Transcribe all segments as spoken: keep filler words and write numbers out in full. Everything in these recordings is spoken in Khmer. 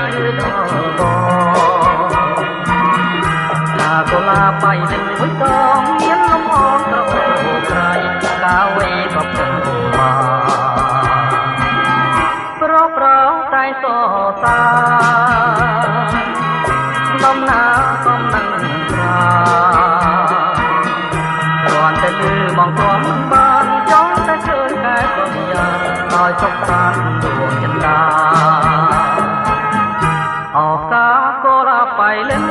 ដល់បងឡាកូឡាបៃនឹងមួយតងមានលំអងក្រអូក្រៃកាវេក៏ព្រឹងបាប្រប្រតែសរសើរដំណើរកំនឹងប្រាគ្រាន់តែលឺមកគ្រាន់មិនបានចង់តែឃើញតែក៏យ៉ាងឲ្យសុខសាន្តដួងចិន្តាអោកាកូឡាបៃលិន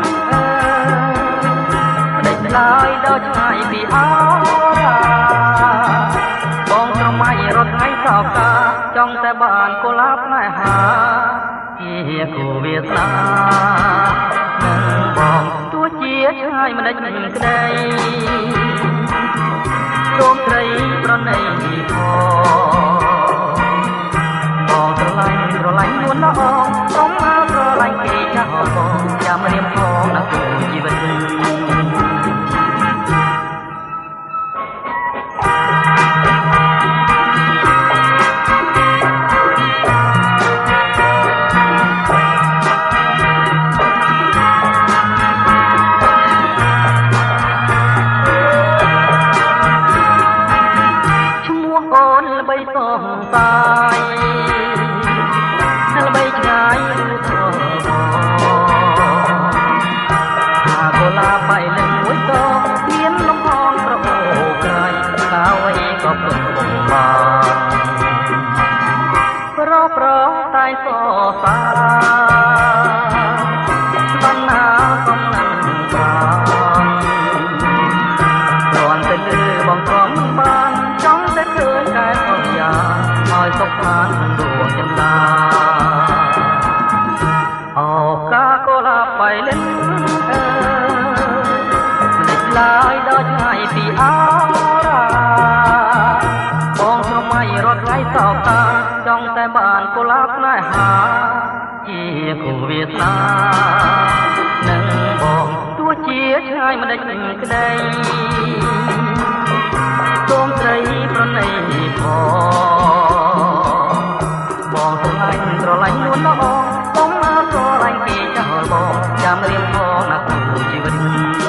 ដេកឡើយដល់ឆ្ងាយពីអរាបងស្រមៃរត់ថ្ងៃសោកាចង់តែបានកូឡាផ្នែហាជាគូវាសនានឹងបងទោះជាឆ្ងាយមិនដេចមិនក្តីសូមត្រីប្រណីផងបងស្រឡាញ់ស្រឡាញ់នួនល្អសូមមកស្រឡាញ់គេចាស់បងចាំរៀមផងណាគូជីវិតចង់តែបានកូឡាផ្នែហាជាគូវាសនានឹងបងទោះជាឆ្ងាយមិនដេចក្តីសូមត្រីប្រណីផងបងស្រឡាញ់ស្រឡាញ់នួនល្អសូមមកស្រឡាញ់គេចោលបងចាំរៀមផងណាគូជីវិត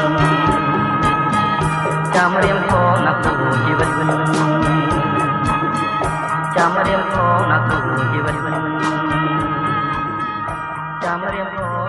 ចាំរៀមផងណាគូជីវិតចាំរៀមផងណាគូជីវិតចាំរៀមផង